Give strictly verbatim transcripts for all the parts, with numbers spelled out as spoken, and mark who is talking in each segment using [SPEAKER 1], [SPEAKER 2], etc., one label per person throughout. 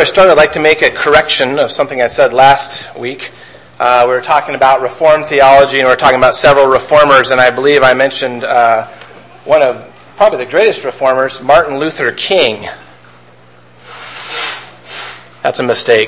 [SPEAKER 1] I start, I'd like to make a correction of something I said last week. Uh, we were talking about Reformed theology, and we were talking about several reformers, and I believe I mentioned uh, one of probably the greatest reformers, Martin Luther King. That's a mistake.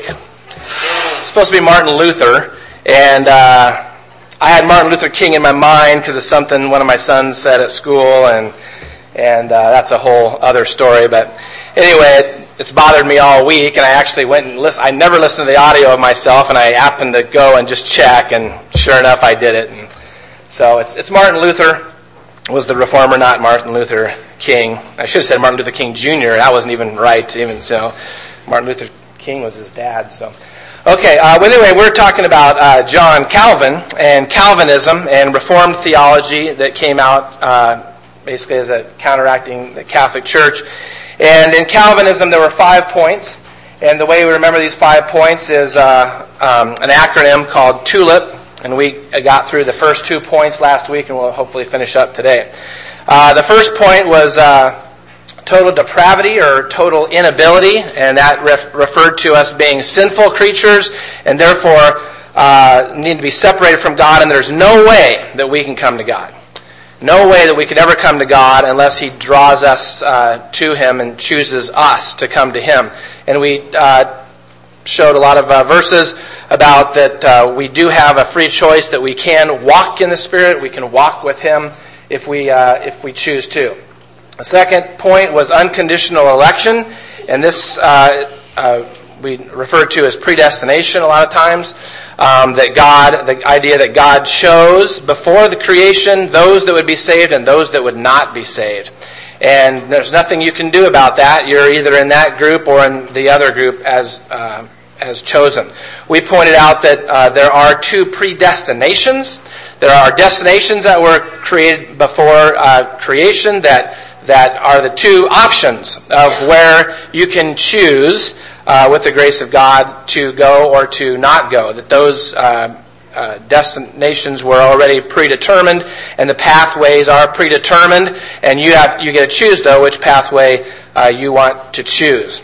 [SPEAKER 1] It's supposed to be Martin Luther, and uh, I had Martin Luther King in my mind because of something one of my sons said at school, and and uh, that's a whole other story. But anyway, it, it's bothered me all week, and I actually went and listened. I never listened to the audio of myself, and I happened to go and just check, and sure enough, I did it. And so it's it's Martin Luther was the reformer, not Martin Luther King. I should have said Martin Luther King Junior That wasn't even right, even so. Martin Luther King was his dad, so. Okay, uh, well, anyway, we're talking about uh, John Calvin and Calvinism and Reformed theology that came out uh, basically as a counteracting the Catholic Church. And in Calvinism, there were five points. And the way we remember these five points is uh, um, an acronym called TULIP. And we got through the first two points last week, and we'll hopefully finish up today. Uh, the first point was uh, total depravity or total inability, and that ref- referred to us being sinful creatures and therefore uh, need to be separated from God, and there's no way that we can come to God. No way that we could ever come to God unless He draws us uh, to Him and chooses us to come to Him. And we uh, showed a lot of uh, verses about that uh, we do have a free choice, that we can walk in the Spirit, we can walk with Him if we uh, if we choose to. The second point was unconditional election, and this uh, uh, we refer to as predestination a lot of times. Um, that God, the idea that God chose before the creation those that would be saved and those that would not be saved. And there's nothing you can do about that. You're either in that group or in the other group as uh, as chosen. We pointed out that uh, there are two predestinations. There are destinations that were created before uh, creation that that are the two options of where you can choose uh, with the grace of God to go or to not go. That those uh, uh, destinations were already predetermined, and the pathways are predetermined, and you have you get to choose though which pathway uh, you want to choose.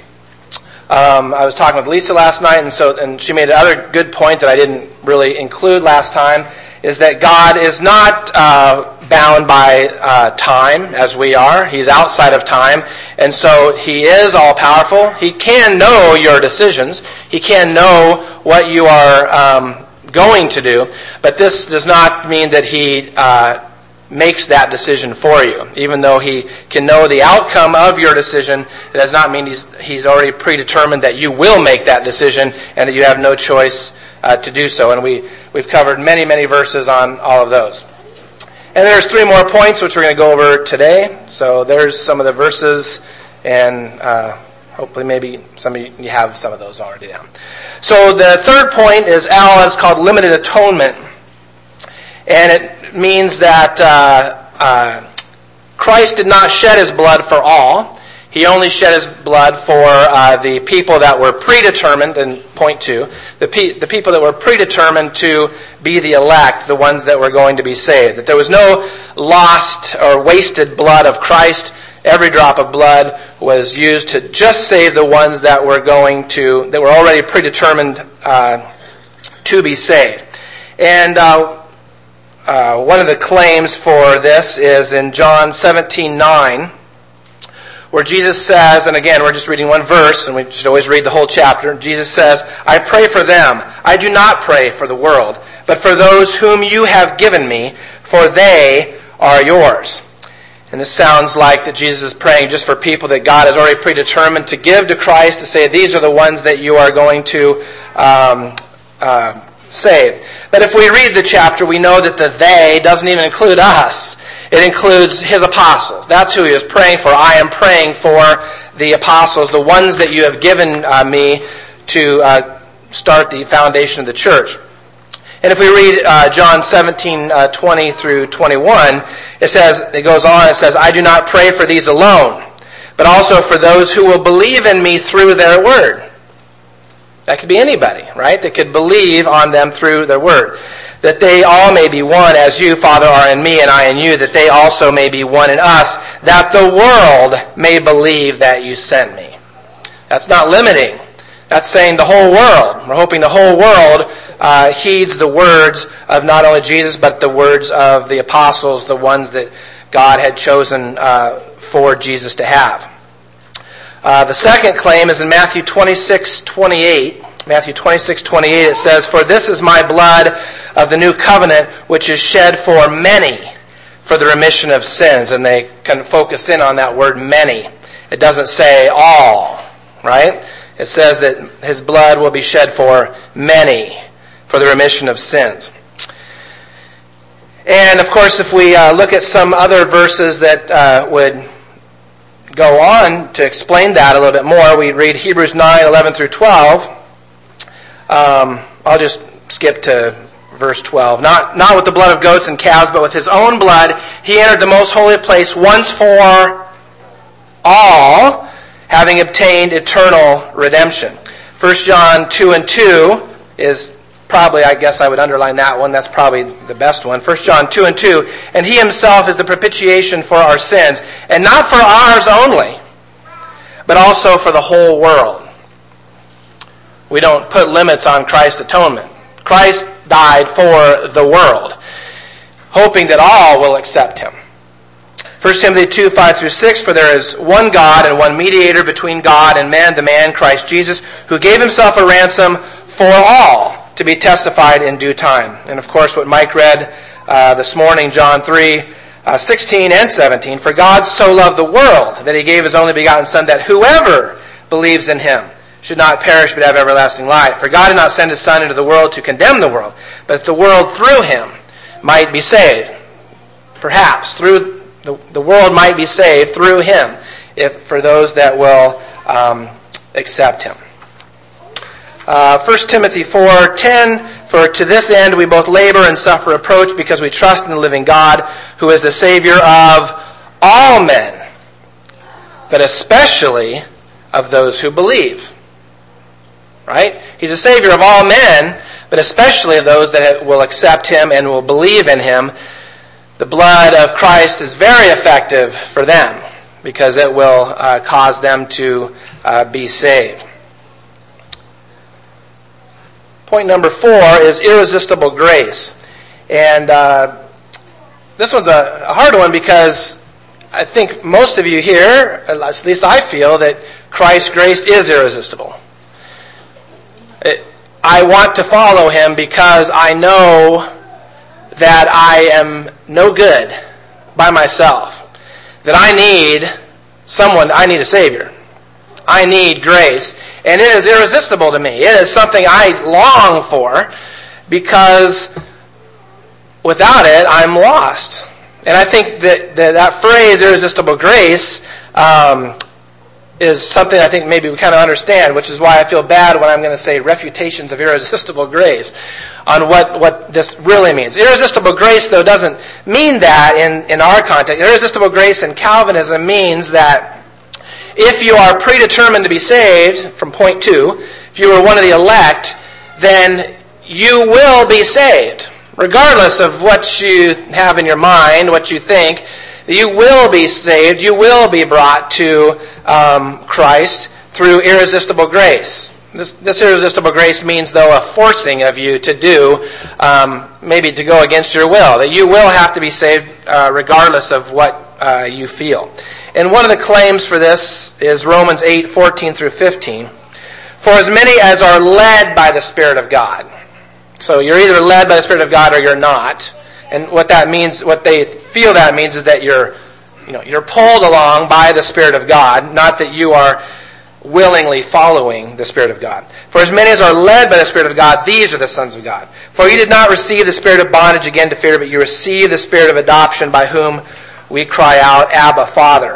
[SPEAKER 1] Um, I was talking with Lisa last night, and so and she made another good point that I didn't really include last time, is that God is not uh, bound by uh, time as we are. He's outside of time, and so He is all-powerful. He can know your decisions. He can know what you are um, going to do, but this does not mean that He uh, makes that decision for you. Even though He can know the outcome of your decision, it does not mean He's, he's already predetermined that you will make that decision and that you have no choice uh, to do so. And we, we've covered many, many verses on all of those. And there's three more points which we're going to go over today. So there's some of the verses, and uh, hopefully maybe some of you, you have some of those already down. So the third point is L. It's called limited atonement. And it means that uh, uh, Christ did not shed His blood for all. He only shed His blood for uh, the people that were predetermined, and point two, the, pe- the people that were predetermined to be the elect, the ones that were going to be saved. That there was no lost or wasted blood of Christ. Every drop of blood was used to just save the ones that were going to, that were already predetermined uh, to be saved. And uh, uh, one of the claims for this is in John seventeen nine. Where Jesus says, and again, we're just reading one verse, and we should always read the whole chapter. Jesus says, I pray for them. I do not pray for the world, but for those whom you have given me, for they are yours. And this sounds like that Jesus is praying just for people that God has already predetermined to give to Christ, to say these are the ones that you are going to um, uh, save. But if we read the chapter, we know that the they doesn't even include us. It includes His apostles. That's who He is praying for. I am praying for the apostles, the ones that you have given uh, me to uh, start the foundation of the church. And if we read uh, John seventeen uh, twenty through twenty-one, it says, it goes on, it says, I do not pray for these alone, but also for those who will believe in me through their word. That could be anybody, right? That could believe on them through their word. That they all may be one, as you, Father, are in me and I in you, that they also may be one in us, that the world may believe that you sent me. That's not limiting. That's saying the whole world. We're hoping the whole world uh, heeds the words of not only Jesus, but the words of the apostles, the ones that God had chosen uh, for Jesus to have. Uh, the second claim is in Matthew twenty-six twenty-eight. Matthew twenty-six twenty-eight, it says, "For this is my blood of the new covenant, which is shed for many for the remission of sins." And they kind of focus in on that word many. It doesn't say all, right? It says that his blood will be shed for many for the remission of sins. And of course, if we uh, look at some other verses that uh, would go on to explain that a little bit more, we read Hebrews nine eleven through twelve. Um, I'll just skip to verse twelve. Not, not with the blood of goats and calves, but with his own blood, he entered the most holy place once for all, having obtained eternal redemption. First John two and two is probably, I guess I would underline that one. That's probably the best one. First John two and two. "And he himself is the propitiation for our sins, and not for ours only, but also for the whole world." We don't put limits on Christ's atonement. Christ died for the world, hoping that all will accept him. First Timothy two, five through six, "For there is one God and one mediator between God and man, the man Christ Jesus, who gave himself a ransom for all, to be testified in due time." And of course, what Mike read uh, this morning, John three, uh, sixteen and seventeen, "For God so loved the world that he gave his only begotten Son, that whoever believes in him should not perish but have everlasting life. For God did not send his Son into the world to condemn the world, but that the world through him might be saved." Perhaps through the, the world might be saved through him, if for those that will um, accept him. Uh, First Timothy four ten, "For to this end we both labor and suffer reproach, because we trust in the living God, who is the Savior of all men, but especially of those who believe." Right? He's the Savior of all men, but especially of those that will accept him and will believe in him. The blood of Christ is very effective for them, because it will uh, cause them to uh, be saved. Point number four is irresistible grace. And uh, this one's a, a hard one, because I think most of you here, at least I feel, that Christ's grace is irresistible. It, I want to follow him because I know that I am no good by myself. That I need someone, I need a Savior. I need grace. And it is irresistible to me. It is something I long for, because without it, I'm lost. And I think that that, that phrase, irresistible grace, um, is something I think maybe we kind of understand, which is why I feel bad when I'm going to say refutations of irresistible grace on what, what this really means. Irresistible grace, though, doesn't mean that in, in our context. Irresistible grace in Calvinism means that if you are predetermined to be saved, from point two, if you are one of the elect, then you will be saved, regardless of what you have in your mind, what you think. You will be saved, you will be brought to um, Christ through irresistible grace. This, this irresistible grace means, though, a forcing of you to do, um, maybe to go against your will. That you will have to be saved uh, regardless of what uh, you feel. And one of the claims for this is Romans eight, fourteen through fifteen. "For as many as are led by the Spirit of God." So you're either led by the Spirit of God or you're not. And what that means, what they feel that means, is that you're, you know, you're pulled along by the Spirit of God, not that you are willingly following the Spirit of God. "For as many as are led by the Spirit of God, these are the sons of God. For you did not receive the spirit of bondage again to fear, but you received the Spirit of adoption, by whom we cry out, Abba, Father."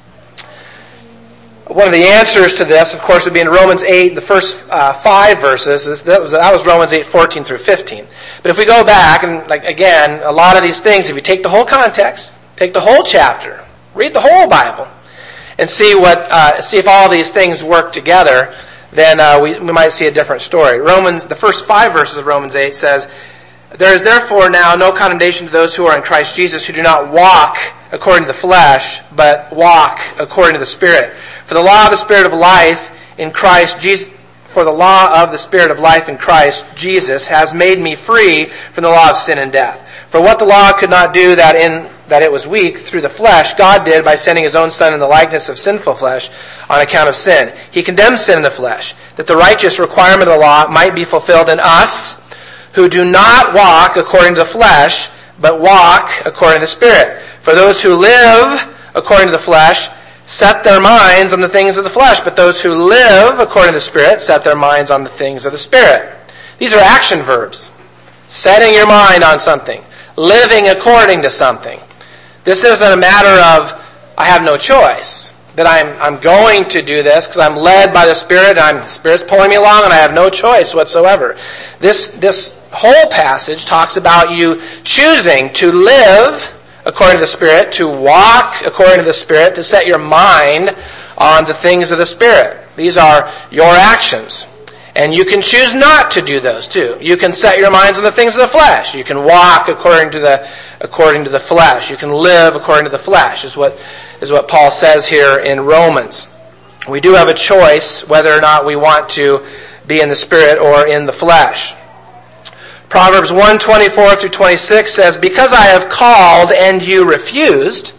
[SPEAKER 1] One of the answers to this, of course, would be in Romans eight, the first uh, five verses. That was, that was Romans eight, fourteen through fifteen. But if we go back, and like again, a lot of these things, if you take the whole context, take the whole chapter, read the whole Bible, and see what, uh, see if all these things work together, then uh, we, we might see a different story. Romans, the first five verses of Romans eight says, "There is therefore now no condemnation to those who are in Christ Jesus, who do not walk according to the flesh, but walk according to the Spirit. For the law of the Spirit of life in Christ Jesus, for the law of the Spirit of life in Christ Jesus has made me free from the law of sin and death. For what the law could not do, that in that it was weak through the flesh, God did by sending his own Son in the likeness of sinful flesh on account of sin. He condemned sin in the flesh, that the righteous requirement of the law might be fulfilled in us, who do not walk according to the flesh, but walk according to the Spirit. For those who live according to the flesh set their minds on the things of the flesh, but those who live according to the Spirit set their minds on the things of the Spirit. These are action verbs. Setting your mind on something. Living according to something. This isn't a matter of, I have no choice. That I'm I'm going to do this because I'm led by the Spirit, and I'm, the Spirit's pulling me along, and I have no choice whatsoever. This this whole passage talks about you choosing to live according to the Spirit, to walk according to the Spirit, to set your mind on the things of the Spirit. These are your actions. And you can choose not to do those too. You can set your minds on the things of the flesh. You can walk according to the according to the flesh. You can live according to the flesh, is what is what Paul says here in Romans. We do have a choice whether or not we want to be in the Spirit or in the flesh. Proverbs one twenty-four through twenty-six says, "Because I have called and you refused,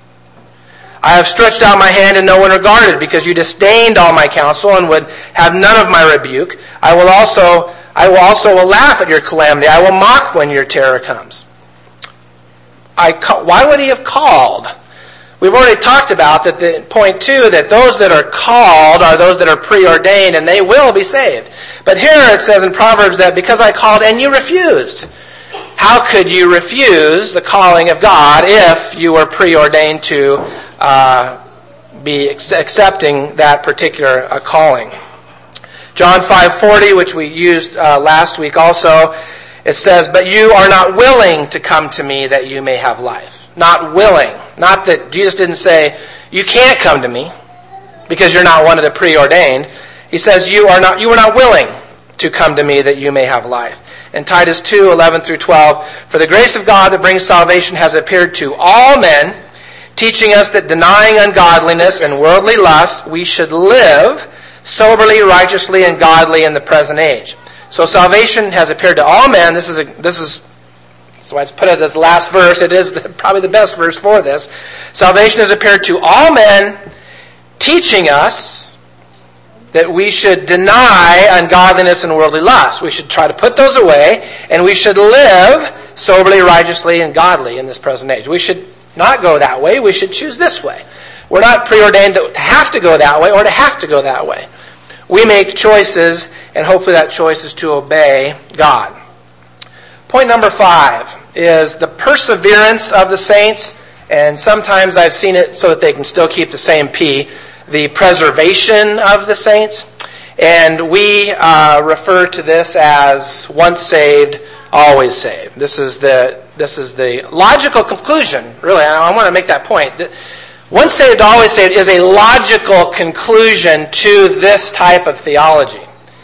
[SPEAKER 1] I have stretched out my hand and no one regarded, because you disdained all my counsel and would have none of my rebuke. I will also I will also will laugh at your calamity. I will mock when your terror comes." I why would he have called? We've already talked about that. The point two, that those that are called are those that are preordained, and they will be saved. But here it says in Proverbs that because I called and you refused. How could you refuse the calling of God if you were preordained to uh, be ex- accepting that particular uh, calling? John five forty, which we used uh, last week also, it says, "But you are not willing to come to me that you may have life." Not willing. Not that Jesus didn't say, you can't come to me because you're not one of the preordained. He says, you are not, you are not willing to come to me that you may have life. In Titus two eleven through twelve, "For the grace of God that brings salvation has appeared to all men, teaching us that denying ungodliness and worldly lust, we should live soberly, righteously, and godly in the present age." So salvation has appeared to all men. This is a, this is that's why it's put in this last verse. It is the, probably the best verse for this. Salvation has appeared to all men, teaching us that we should deny ungodliness and worldly lust. We should try to put those away, and we should live soberly, righteously, and godly in this present age. We should not go that way. We should choose this way. We're not preordained to have to go that way or to have to go that way. We make choices, and hopefully that choice is to obey God. Point number five is the perseverance of the saints, and sometimes I've seen it so that they can still keep the same P, the preservation of the saints. And we uh, refer to this as once saved, always saved. This is the this is the logical conclusion, really. I want to make that point. Once saved, always saved is a logical conclusion to this type of theology.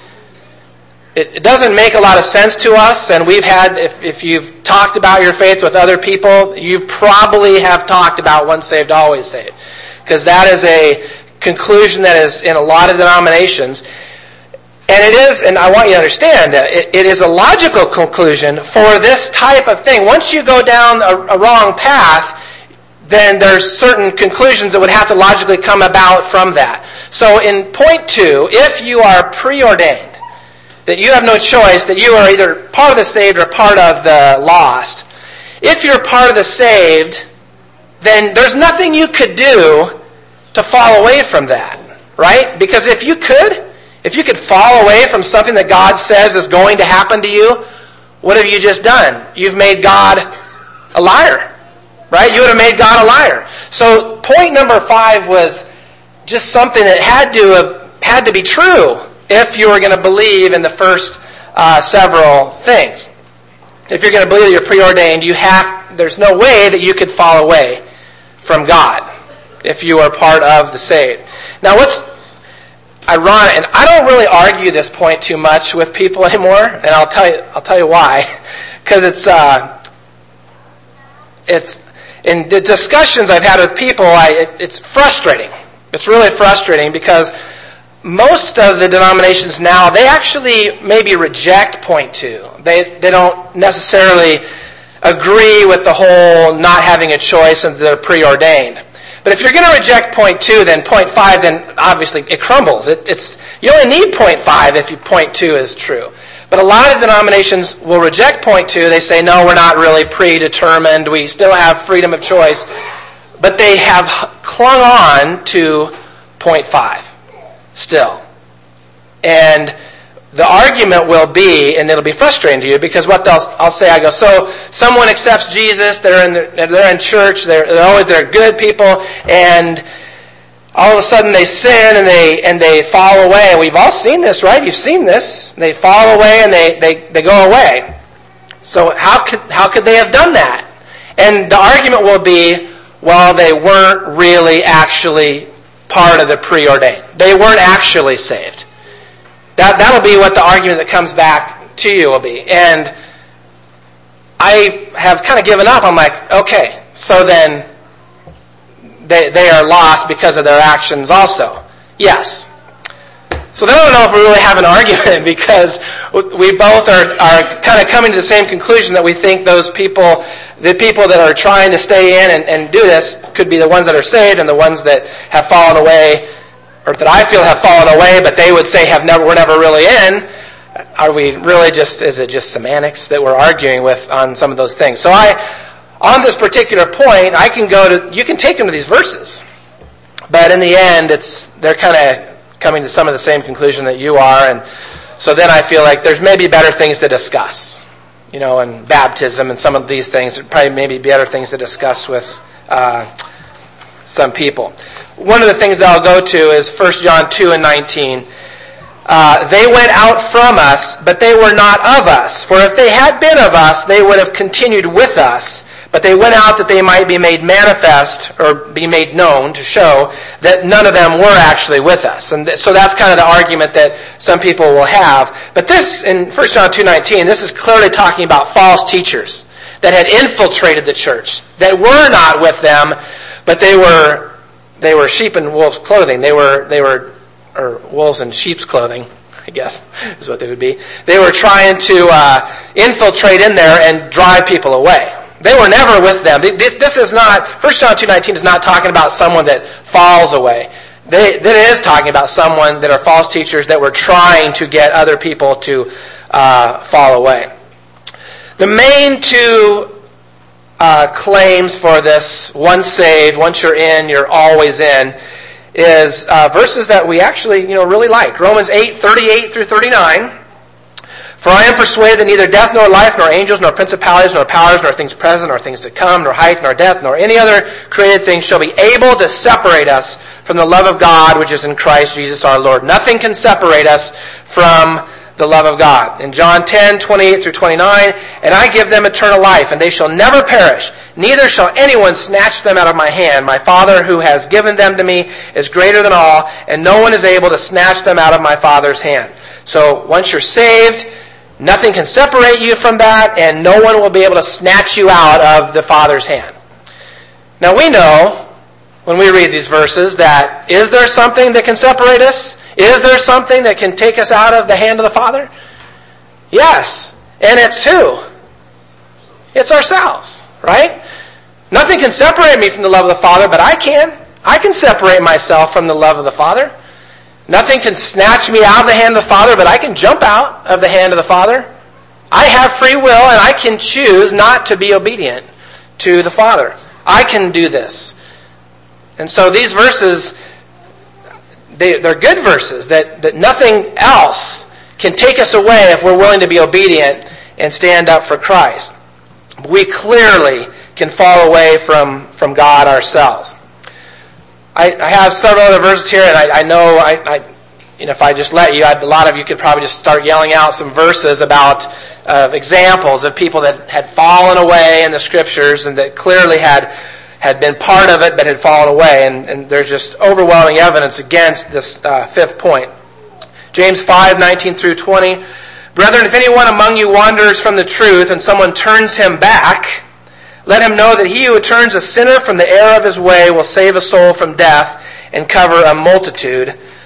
[SPEAKER 1] It, it doesn't make a lot of sense to us, and we've had, if, if you've talked about your faith with other people, you probably have talked about once saved, always saved. Because that is a conclusion that is in a lot of denominations. And it is, and I want you to understand that it, it is a logical conclusion for this type of thing. Once you go down a, a wrong path, then there's certain conclusions that would have to logically come about from that. So in point two, if you are preordained, that you have no choice, that you are either part of the saved or part of the lost, if you're part of the saved, then there's nothing you could do to fall away from that, right? Because if you could, if you could fall away from something that God says is going to happen to you, what have you just done? You've made God a liar, right? You would have made God a liar. So point number five was just something that had to have had to be true if you were going to believe in the first uh, several things. If you're going to believe that you're preordained, you have there's no way that you could fall away from God if you are part of the saved. Now, what's ironic, and I don't really argue this point too much with people anymore, and I'll tell you I'll tell you why, because it's uh, it's in the discussions I've had with people, I, it, it's frustrating. It's really frustrating because most of the denominations now, they actually maybe reject point two. They they don't necessarily agree with the whole not having a choice and they're preordained. But if you're going to reject point two, then point five, then obviously it crumbles. It, it's you only need point five if you, point two is true. But a lot of denominations will reject point two. They say, no, we're not really predetermined. We still have freedom of choice. But they have clung on to point five still. And the argument will be, and it'll be frustrating to you, because what they'll, I'll say, I go, so someone accepts Jesus, they're in, the, they're in church, they're, they're always, they're good people, and all of a sudden they sin and they and they fall away. And we've all seen this, right? You've seen this. They fall away and they, they, they go away. So how could how could they have done that? And the argument will be, well, they weren't really actually part of the preordained. They weren't actually saved. That that'll be what the argument that comes back to you will be. And I have kind of given up. I'm like, okay, so then They, they are lost because of their actions also. Yes. So then I don't know if we really have an argument, because we both are, are kind of coming to the same conclusion that we think those people, the people that are trying to stay in and, and do this could be the ones that are saved, and the ones that have fallen away, or that I feel have fallen away, but they would say have never were never really in. Are we really just, is it just semantics that we're arguing with on some of those things? So I... On this particular point, I can go to, you can take them to these verses. But in the end, it's they're kind of coming to some of the same conclusion that you are. And so then I feel like there's maybe better things to discuss. You know, and baptism and some of these things, probably maybe better things to discuss with uh, some people. One of the things that I'll go to is First John two and nineteen. Uh, they went out from us, but they were not of us. For if they had been of us, they would have continued with us. But they went out that they might be made manifest, or be made known, to show that none of them were actually with us. And so that's kind of the argument that some people will have. But this, in First John two nineteen, this is clearly talking about false teachers that had infiltrated the church, that were not with them, but they were they were sheep in wolves' clothing. They were they were or wolves in sheep's clothing, I guess, is what they would be. They were trying to uh, infiltrate in there and drive people away. They were never with them. This is not, First John two nineteen is not talking about someone that falls away. They, that is talking about someone that are false teachers that were trying to get other people to uh, fall away. The main two uh, claims for this, once saved, once you're in, you're always in, is uh, verses that we actually, you know, really like. Romans eight, thirty-eight through thirty-nine. For I am persuaded that neither death nor life, nor angels, nor principalities, nor powers, nor things present, nor things to come, nor height, nor depth, nor any other created thing shall be able to separate us from the love of God which is in Christ Jesus our Lord. Nothing can separate us from the love of God. In John ten, twenty-eight through twenty-nine, and I give them eternal life, and they shall never perish, neither shall anyone snatch them out of my hand. My Father who has given them to me is greater than all, and no one is able to snatch them out of my Father's hand. So once you're saved, nothing can separate you from that, and no one will be able to snatch you out of the Father's hand. Now we know, when we read these verses, that is there something that can separate us? Is there something that can take us out of the hand of the Father? Yes. And it's who? It's ourselves, right? Nothing can separate me from the love of the Father, but I can. I can separate myself from the love of the Father. Nothing can snatch me out of the hand of the Father, but I can jump out of the hand of the Father. I have free will, and I can choose not to be obedient to the Father. I can do this. And so these verses, they, they're good verses, that, that nothing else can take us away if we're willing to be obedient and stand up for Christ. We clearly can fall away from, from God ourselves. I, I have several other verses here, and I, I know I, I, you know, if I just let you, I, a lot of you could probably just start yelling out some verses about uh, examples of people that had fallen away in the Scriptures and that clearly had had been part of it but had fallen away. And, and there's just overwhelming evidence against this uh, fifth point. James five, nineteen through twenty. Brethren, if anyone among you wanders from the truth and someone turns him back, let him know that he who turns a sinner from the error of his way will save a soul from death and cover a multitude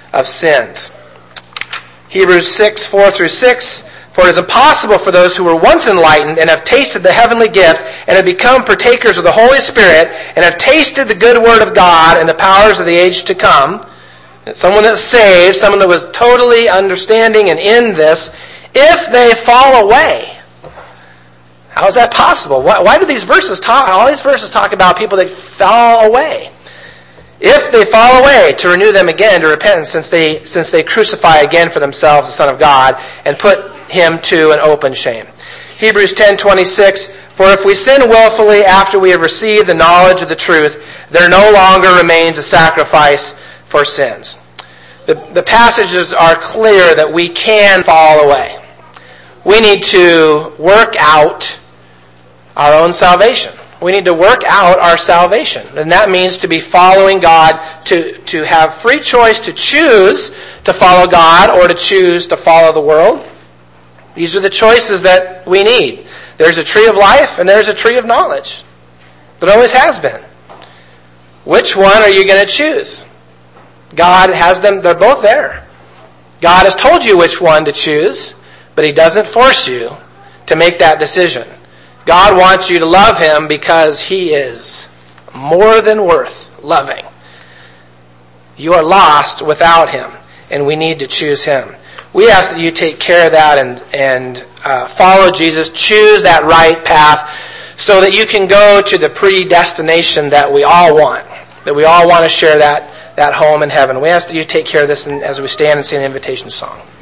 [SPEAKER 1] of sins. Hebrews six, four through six, for it is impossible for those who were once enlightened and have tasted the heavenly gift and have become partakers of the Holy Spirit and have tasted the good word of God and the powers of the age to come, someone that's saved, someone that was totally understanding and in this, if they fall away. How is that possible? Why, why do these verses talk, all these verses talk about people that fall away? If they fall away, to renew them again to repentance, since they since they crucify again for themselves the Son of God and put him to an open shame. Hebrews ten twenty-six, for if we sin willfully after we have received the knowledge of the truth, there no longer remains a sacrifice for sins. The, the passages are clear that we can fall away. We need to work out our own salvation. We need to work out our salvation. And that means to be following God, to, to have free choice to choose to follow God or to choose to follow the world. These are the choices that we need. There's a tree of life and there's a tree of knowledge. There always has been. Which one are you going to choose? God has them, they're both there. God has told you which one to choose, but he doesn't force you to make that decision. God wants you to love him because he is more than worth loving. You are lost without him, and we need to choose him. We ask that you take care of that and, and uh, follow Jesus, choose that right path so that you can go to the predestination that we all want, that we all want to share that, that home in heaven. We ask that you take care of this as we stand and sing the invitation song.